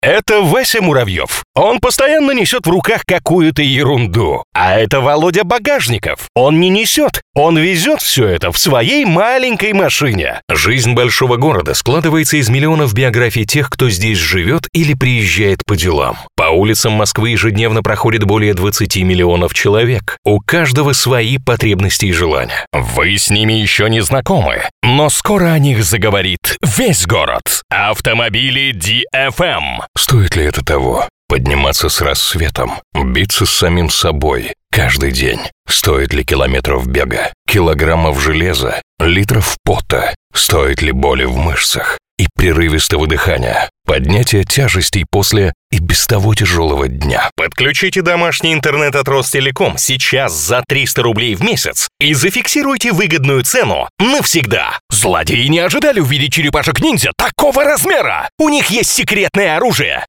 Это Вася Муравьев. Он постоянно несет в руках какую-то ерунду. А это Володя Багажников. Он не несет, он везет все это в своей маленькой машине. Жизнь большого города складывается из миллионов биографий тех, кто здесь живет или приезжает по делам. По улицам Москвы ежедневно проходит более 20 миллионов человек. У каждого свои потребности и желания. Вы с ними еще не знакомы, но скоро о них заговорит весь город. Автомобили DFM. Стоит ли это того? Подниматься с рассветом, биться с самим собой каждый день. Стоит ли километров бега, килограммов железа, литров пота? Стоит ли боли в мышцах и прерывистого дыхания, поднятия тяжестей после и без того тяжелого дня? Подключите домашний интернет от Ростелеком сейчас за 300 рублей в месяц и зафиксируйте выгодную цену навсегда. Злодеи не ожидали увидеть черепашек-ниндзя такого размера. У них есть секретное оружие.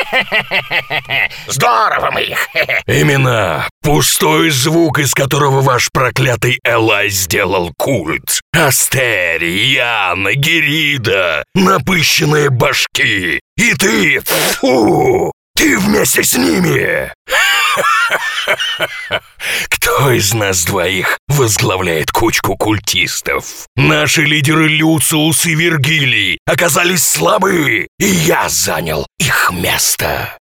Здорово мы их. Именно. Пустой звук, из которого ваш проклятый Элай сделал культ. Астерий, Яна, Герида, напыщенные башки. И ты, фу, ты вместе с ними. Кто из нас двоих возглавляет кучку культистов? Наши лидеры Люциус и Вергилий оказались слабы, и я занял их место.